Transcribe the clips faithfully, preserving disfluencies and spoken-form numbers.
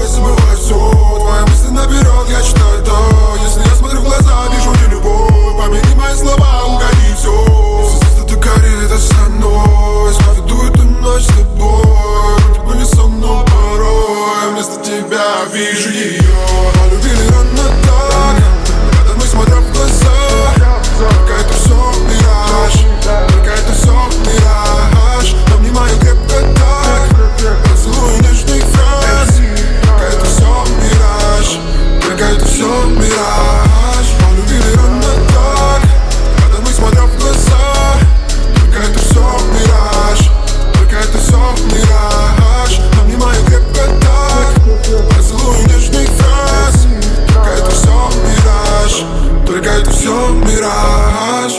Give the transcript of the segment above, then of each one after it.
я забываю все. Твои мысли наперед, я читаю то. Если я смотрю в глаза, вижу не любовь. Помяни мои слова, угони все. Все звезды горит, это со мной. Проведу эту ночь с тобой. Ты были со мной порой. Вместо тебя вижу ее. Полюбили рано так. Рядом мы смотря в глаза. Только это все мираж. Только это все мираж. Обнимаю крепко так. Поцелуй нежных фраз. Только это все мираж. Только это все мираж. Полюбили рано так. Рядом мы смотря в глаза. Только это все мираж. Только это все мираж. Обнимаю крепко так. Поцелуй нежных фраз. Только это все мираж. Только это все мираж.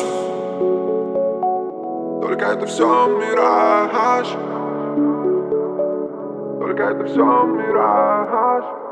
Только это все мираж. Только это все мираж.